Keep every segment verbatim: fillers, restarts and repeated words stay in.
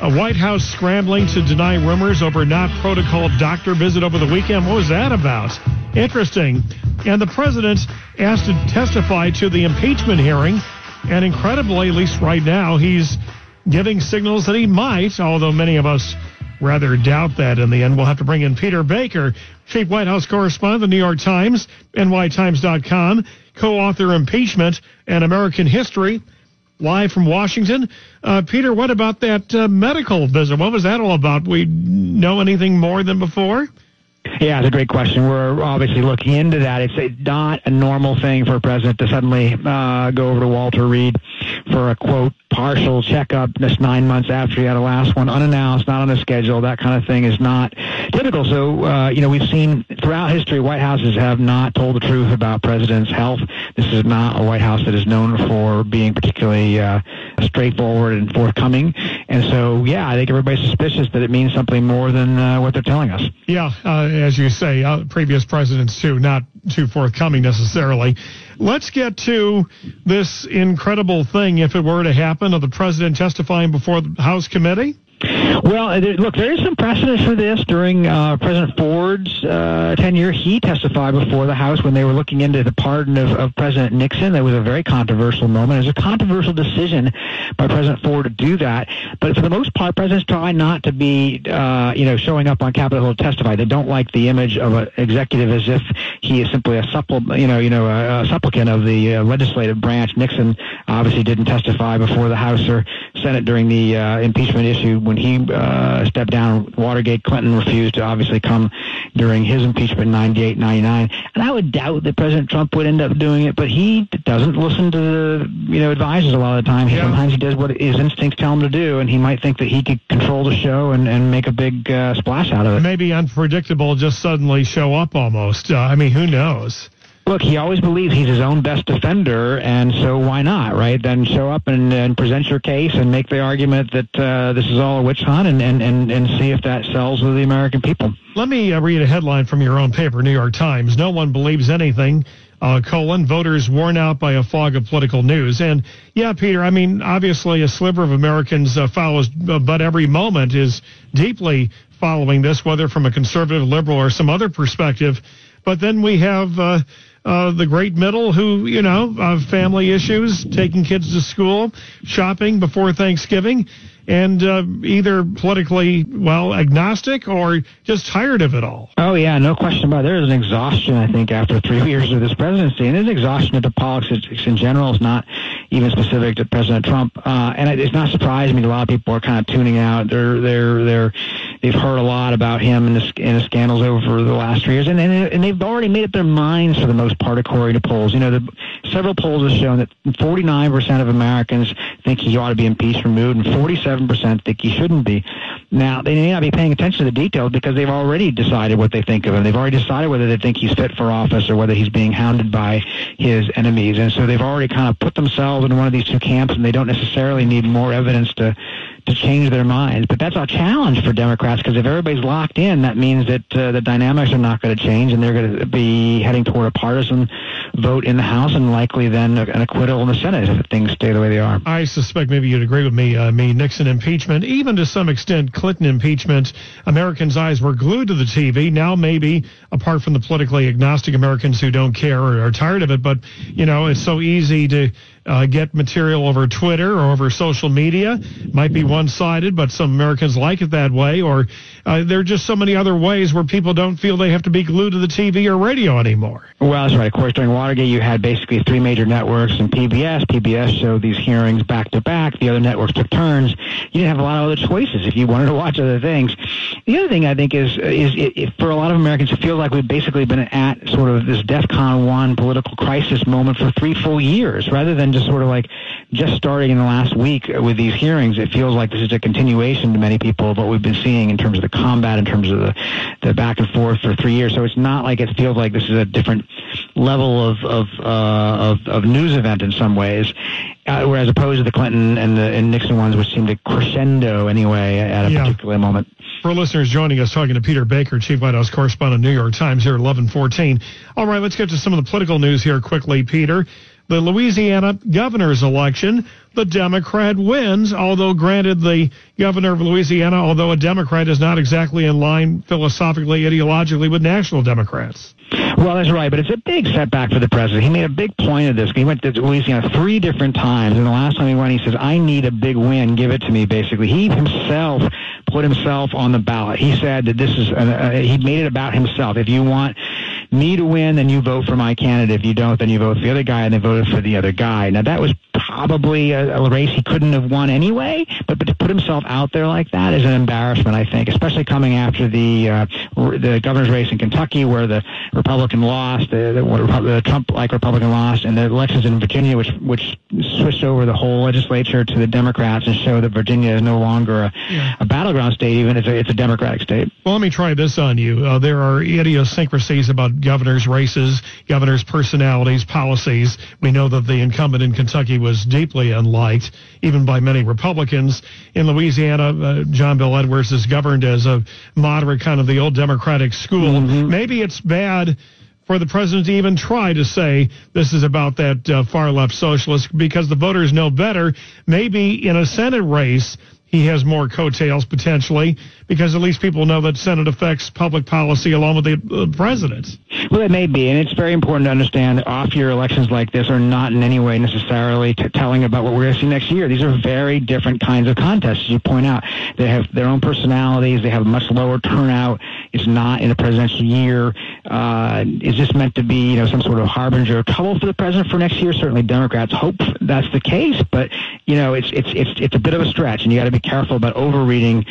A White House scrambling to deny rumors over not protocol doctor visit over the weekend. What was that about? Interesting. And the president asked to testify to the impeachment hearing. And incredibly, at least right now, he's giving signals that he might, although many of us rather doubt that in the end. We'll have to bring in Peter Baker, chief White House correspondent of the New York Times, N Y Times dot com, co-author Impeachment and American History, live from Washington. Uh, Peter, what about that uh, medical visit? What was that all about? We know anything more than before? Yeah, it's a great question. We're obviously looking into that. It's not a normal thing for a president to suddenly uh, go over to Walter Reed for a, quote, partial checkup just nine months after he had a last one, unannounced, not on a schedule. That kind of thing is not typical. So, uh, you know, we've seen throughout history, White Houses have not told the truth about presidents' health. This is not a White House that is known for being particularly uh, straightforward and forthcoming. And so, yeah, I think everybody's suspicious that it means something more than uh, what they're telling us. Yeah, uh, as you say, uh, previous presidents, too, not too forthcoming necessarily. Let's get to this incredible thing, if it were to happen, of the president testifying before the House committee. Well, look, there is some precedent for this. During uh, President Ford's uh, tenure, he testified before the House when they were looking into the pardon of, of President Nixon. That was a very controversial moment. It was a controversial decision by President Ford to do that. But for the most part, presidents try not to be, uh, you know, showing up on Capitol Hill to testify. They don't like the image of an executive as if he is simply a supple, you know, you know, a, a supplicant of the uh, legislative branch. Nixon obviously didn't testify before the House or Senate during the uh, impeachment issue when he uh, stepped down. Watergate. Clinton refused to obviously come during his impeachment in ninety-eight, ninety-nine. And I would doubt that President Trump would end up doing it, but he doesn't listen to the, you know, advisors a lot of the time. He, yeah. Sometimes he does what his instincts tell him to do, and he might think that he could control the show and, and make a big uh, splash out of it. Maybe unpredictable, just suddenly show up almost. Uh, I mean, who knows? Look, he always believes he's his own best defender, and so why not, right? Then show up and, and present your case and make the argument that uh, this is all a witch hunt and, and, and, and see if that sells with the American people. Let me uh, read a headline from your own paper, New York Times. No one believes anything, uh, colon, voters worn out by a fog of political news. And, yeah, Peter, I mean, obviously a sliver of Americans uh, follows, uh, but every moment is deeply following this, whether from a conservative, liberal, or some other perspective. But then we have uh, uh, the great middle who, you know, uh, family issues, taking kids to school, shopping before Thanksgiving, and uh, either politically, well, agnostic or just tired of it all. Oh, yeah, no question about it. There is an exhaustion, I think, after three years of this presidency. And there's exhaustion into politics in general. It's not even specific to President Trump. Uh, and it's not surprising me that a lot of people are kind of tuning out. They're, they're, they're, they've heard a lot about him and the, and the scandals over the last three years. And, and, and they've already made up their minds, for the most part, according to polls. You know, the, several polls have shown that forty-nine percent of Americans think he ought to be impeached, removed, and forty-seven percent think he shouldn't be. Now, they may not be paying attention to the details because they've already decided what they think of him. They've already decided whether they think he's fit for office or whether he's being hounded by his enemies. And so they've already kind of put themselves in one of these two camps, and they don't necessarily need more evidence to to change their minds. But that's a challenge for Democrats, because if everybody's locked in, that means that uh, the dynamics are not going to change, and they're going to be heading toward a partisan vote in the House and likely then an acquittal in the Senate if things stay the way they are. I suspect maybe you'd agree with me. I mean, Nixon impeachment, even to some extent Clinton impeachment, Americans' eyes were glued to the T V. Now maybe, apart from the politically agnostic Americans who don't care or are tired of it, but, you know, it's so easy to uh, get material over Twitter or over social media. Might be one-sided, but some Americans like it that way. Or uh, there are just so many other ways where people don't feel they have to be glued to the T V or radio anymore. Well, that's right. Of course, during Watergate, you had basically three major networks and P B S. P B S showed these hearings back-to-back. The other networks took turns. You didn't have a lot of other choices if you wanted to watch other things. The other thing I think is, is it, it, for a lot of Americans, it feels like we've basically been at sort of this DEFCON one political crisis moment for three full years, rather than just sort of like just starting in the last week with these hearings. It feels like this is a continuation to many people of what we've been seeing in terms of the combat, in terms of the, the back and forth for three years. So it's not like it feels like this is a different level of of uh, of, of news event in some ways, uh, whereas opposed to the Clinton and the and Nixon ones, which seemed to crescendo anyway at a yeah. particular moment. For listeners joining us, talking to Peter Baker, Chief White House Correspondent, New York Times, here at eleven fourteen. All right, let's get to some of the political news here quickly, Peter. the Louisiana governor's election. The Democrat wins, although granted the governor of Louisiana, although a Democrat, is not exactly in line philosophically, ideologically with national Democrats. Well, that's right, but it's a big setback for the president. He made a big point of this. He went to Louisiana three different times, and the last time he went, he says, I need a big win, give it to me, basically. He himself put himself on the ballot. He said that this is, uh, he made it about himself. If you want me to win, then you vote for my candidate. If you don't, then you vote for the other guy, and they voted for the other guy. Now, that was probably a, a race he couldn't have won anyway, but, but to put himself out there like that is an embarrassment, I think, especially coming after the uh, the governor's race in Kentucky, where the Republican lost, the, the, the Trump-like Republican lost, and the elections in Virginia, which which switched over the whole legislature to the Democrats and showed that Virginia is no longer a, yeah. a battleground state, even if it's a, it's a Democratic state. Well, let me try this on you. Uh, there are idiosyncrasies about governors' races, governors' personalities, policies. We know that the incumbent in Kentucky was deeply unliked, even by many Republicans. In Louisiana, uh, John Bel Edwards is governed as a moderate, kind of the old Democratic school. Mm-hmm. Maybe it's bad for the president to even try to say this is about that uh, far-left socialist, because the voters know better. Maybe in a Senate race, he has more coattails potentially, because at least people know that Senate affects public policy along with the uh, president. Well, it may be, and it's very important to understand that off-year elections like this are not in any way necessarily t- telling about what we're going to see next year. These are very different kinds of contests, as you point out. They have their own personalities. They have a much lower turnout. It's not in a presidential year. Uh, is this meant to be, you know, some sort of harbinger of trouble for the president for next year? Certainly Democrats hope that's the case, but, you know, it's it's it's it's a bit of a stretch, and you got to be careful about overreading,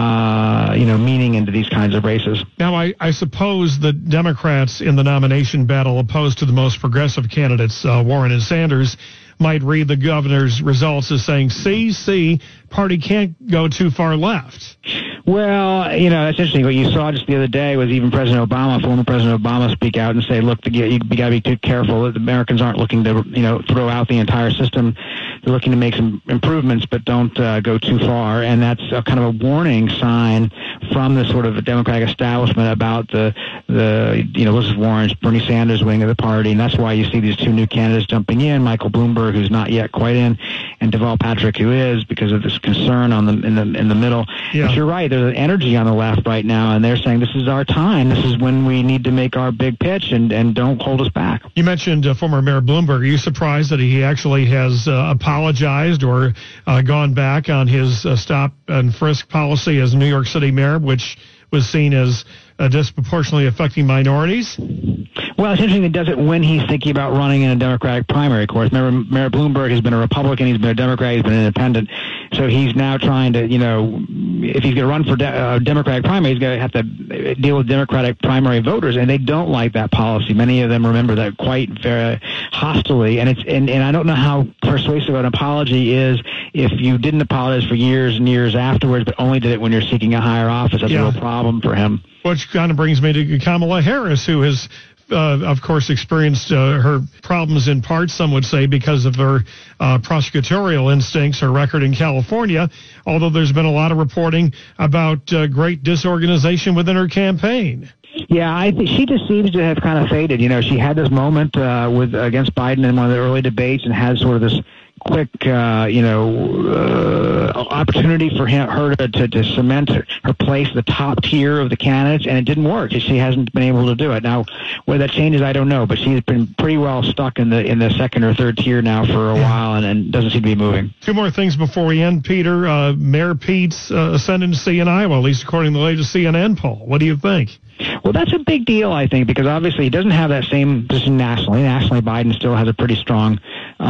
uh, you know, meaning into these kinds of races. Now, I, I suppose the Democrats in the nomination battle, opposed to the most progressive candidates, uh, Warren and Sanders, might read the governor's results as saying, see, see, party can't go too far left. Well, you know, that's interesting. What you saw just the other day was even President Obama, former President Obama, speak out and say, look, you, you got to be too careful. The Americans aren't looking to, you know, throw out the entire system. They're looking to make some improvements, but don't uh, go too far. And that's a kind of a warning sign from the sort of Democratic establishment about the, the you know, Elizabeth Warren's, Bernie Sanders wing of the party. And that's why you see these two new candidates jumping in, Michael Bloomberg, who's not yet quite in, and Deval Patrick, who is, because of this concern on the in the in the middle. Yeah. But you're right. There's an energy on the left right now, and they're saying this is our time. This is when we need to make our big pitch, and, and don't hold us back. You mentioned uh, former Mayor Bloomberg. Are you surprised that he actually has uh, apologized or uh, gone back on his uh, stop and frisk policy as New York City mayor, which was seen as uh, disproportionately affecting minorities? Well, it's interesting he does it when he's thinking about running in a Democratic primary, of course. Remember, Mayor Bloomberg has been a Republican, he's been a Democrat, he's been an independent. So he's now trying to, you know, if he's going to run for de- uh, Democratic primary, he's going to have to deal with Democratic primary voters, and they don't like that policy. Many of them remember that quite very hostilely, and it's and, and I don't know how persuasive an apology is if you didn't apologize for years and years afterwards, but only did it when you're seeking a higher office. That's yeah. a real problem for him. Which kind of brings me to Kamala Harris, who has Uh, of course, experienced uh, her problems in part, some would say, because of her uh, prosecutorial instincts, her record in California, although there's been a lot of reporting about uh, great disorganization within her campaign. Yeah, I think she just seems to have kind of faded. You know, she had this moment uh, with against Biden in one of the early debates and had sort of this quick, uh, you know, uh, opportunity for him, her to, to, to cement her, her place at the top tier of the candidates, and it didn't work. She hasn't been able to do it. Now, whether that changes, I don't know, but she's been pretty well stuck in the in the second or third tier now for a yeah. while, and, and doesn't seem to be moving. Two more things before we end, Peter. Uh, Mayor Pete's uh, ascendancy in Iowa, at least according to the latest C N N poll. What do you think? Well, that's a big deal, I think, because obviously he doesn't have that same position nationally. Nationally, Biden still has a pretty strong,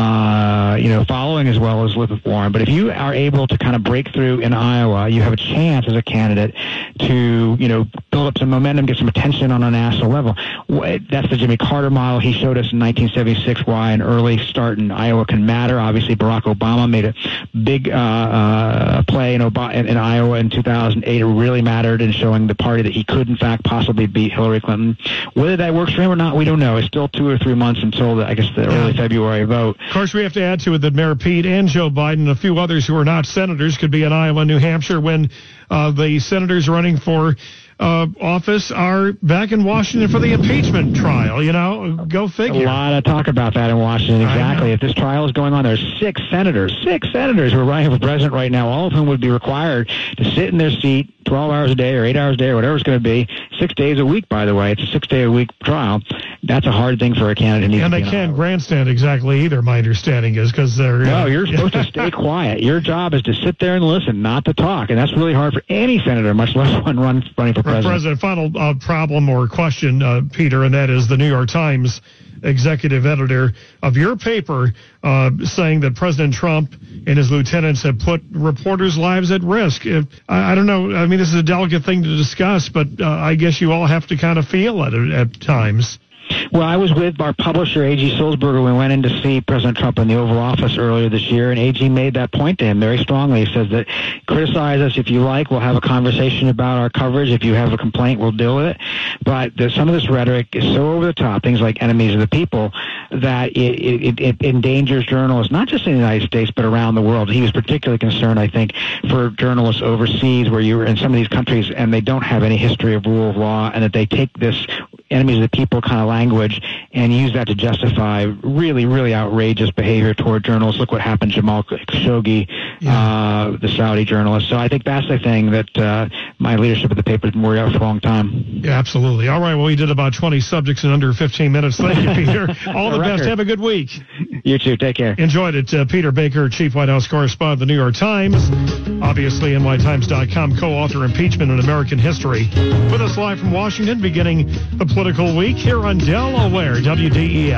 uh, you know, following as well as Elizabeth Warren. But if you are able to kind of break through in Iowa, you have a chance as a candidate to, you know, build up some momentum, get some attention on a national level. That's the Jimmy Carter model. He showed us in nineteen seventy-six why an early start in Iowa can matter. Obviously, Barack Obama made a big uh, uh, play in, Ob- in, in Iowa in two thousand eight. It really mattered in showing the party that he could, in fact, possibly beat Hillary Clinton. Whether that works for him or not, we don't know. It's still two or three months until, the, I guess, the early February vote. Of course, we have to add to it that Mayor Pete and Joe Biden and a few others who are not senators could be in Iowa, New Hampshire when uh, the senators running for uh, office are back in Washington for the impeachment trial. You know, go figure. A lot of talk about that in Washington. Exactly. If this trial is going on, there's six senators, six senators who are running for president right now, all of whom would be required to sit in their seat twelve hours a day or eight hours a day or whatever it's going to be, six days a week, by the way. It's a six-day-a-week trial. That's a hard thing for a candidate. And they can't grandstand exactly either, my understanding is, because they're... No, uh, you're supposed to stay quiet. Your job is to sit there and listen, not to talk. And that's really hard for any senator, much less one run, running for president. President, final uh, problem or question, uh, Peter, and that is the New York Times executive editor of your paper uh, saying that President Trump and his lieutenants have put reporters' lives at risk. If, I, I don't know. I mean, this is a delicate thing to discuss, but uh, I guess you all have to kind of feel it at, at times. Well, I was with our publisher, A G Sulzberger. We went in to see President Trump in the Oval Office earlier this year, and A G made that point to him very strongly. He says that criticize us if you like. We'll have a conversation about our coverage. If you have a complaint, we'll deal with it. But there's some of this rhetoric is so over the top, things like enemies of the people, that it, it, it endangers journalists, not just in the United States, but around the world. He was particularly concerned, I think, for journalists overseas where you were in some of these countries and they don't have any history of rule of law, and that they take this enemies of the people kind of language and use that to justify really, really outrageous behavior toward journalists. Look what happened to Jamal Khashoggi, yeah. uh, the Saudi journalist. So I think that's the thing that uh, my leadership of the paper has been worried about for a long time. Yeah, absolutely. All right, well, we did about twenty subjects in under fifteen minutes. Thank you, Peter. All the best. Have a good week. You too. Take care. Enjoyed it. Uh, Peter Baker, Chief White House Correspondent of the New York Times, obviously N Y Times dot com, co-author Impeachment in American History. With us live from Washington, beginning the political week here on Delaware, W D E F.